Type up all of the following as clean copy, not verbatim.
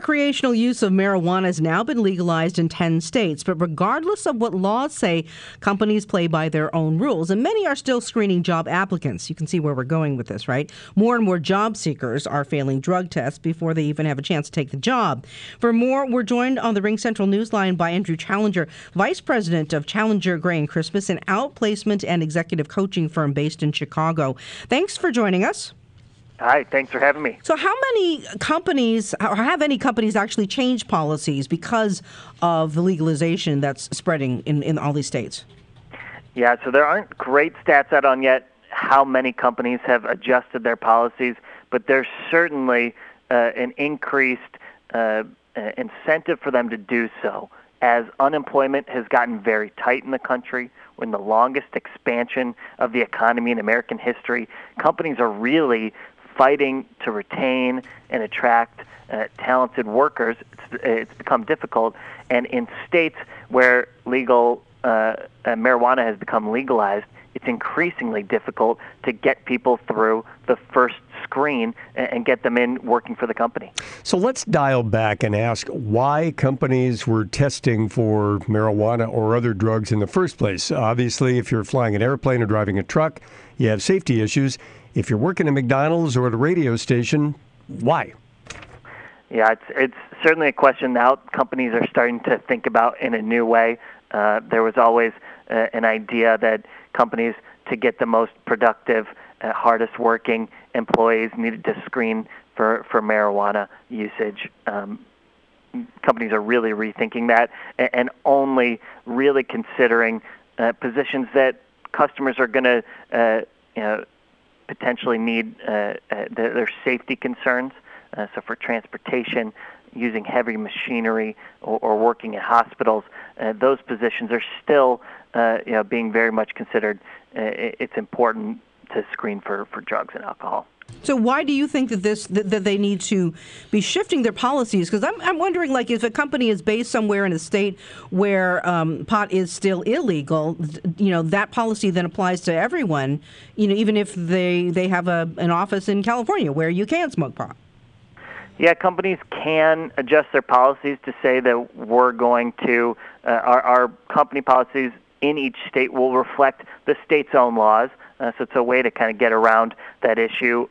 recreational use of marijuana has now been legalized in 10 states, but regardless of what laws say, companies play by their own rules, and many are still screening job applicants. You can see where we're going with this, right? More and more job seekers are failing drug tests before they even have a chance to take the job. For more, we're joined on the Ring Central Newsline by Andrew Challenger, Vice President of Challenger Gray & Christmas, an outplacement and executive coaching firm based in Chicago. Thanks for joining us. Hi, thanks for having me. So how many companies, or have any companies actually changed policies because of the legalization that's spreading in all these states? Yeah, so there aren't great stats out on yet how many companies have adjusted their policies, but there's certainly an increased incentive for them to do so. As unemployment has gotten very tight in the country, we're in the longest expansion of the economy in American history, companies are really fighting to retain and attract talented workers. It's become difficult. And in states where legal marijuana has become legalized, it's increasingly difficult to get people through the first screen and get them in working for the company. So let's dial back and ask why companies were testing for marijuana or other drugs in the first place. Obviously, if you're flying an airplane or driving a truck, you have safety issues. If you're working at McDonald's or at a radio station, why? Yeah, it's certainly a question now companies are starting to think about in a new way. There was always an idea that companies, to get the most productive, hardest working employees, needed to screen for marijuana usage. Companies are really rethinking that and only really considering positions that customers are going to potentially need their safety concerns. So for transportation, using heavy machinery or working at hospitals, those positions are still being very much considered. It's important to screen for drugs and alcohol. So why do you think that they need to be shifting their policies? Because I'm wondering, like, if a company is based somewhere in a state where pot is still illegal, that policy then applies to everyone, even if they have an office in California where you can smoke pot. Yeah, companies can adjust their policies to say that we're going to, our company policies in each state will reflect the state's own laws. So it's a way to kind of get around that issue.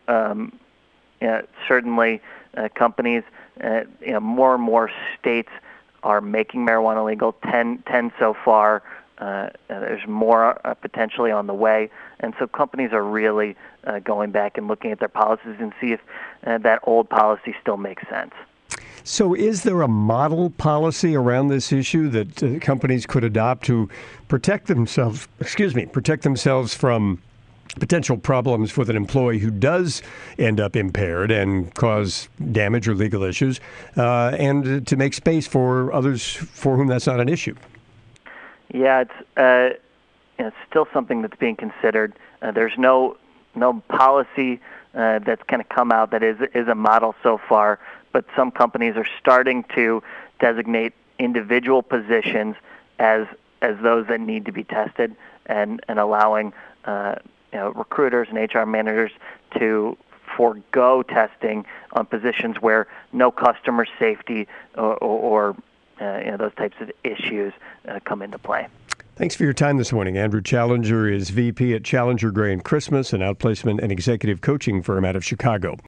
Certainly, companies, more and more states are making marijuana legal. 10 so far. There's more potentially on the way. And so companies are really going back and looking at their policies and see if that old policy still makes sense. So is there a model policy around this issue that companies could adopt to protect themselves from potential problems with an employee who does end up impaired and cause damage or legal issues, and to make space for others for whom that's not an issue? Yeah, it's still something that's being considered. There's no policy that's kind of come out that is a model so far, but some companies are starting to designate individual positions as those that need to be tested, and allowing recruiters and HR managers to forego testing on positions where no customer safety or those types of issues come into play. Thanks for your time this morning. Andrew Challenger is VP at Challenger Gray & Christmas, an outplacement and executive coaching firm out of Chicago.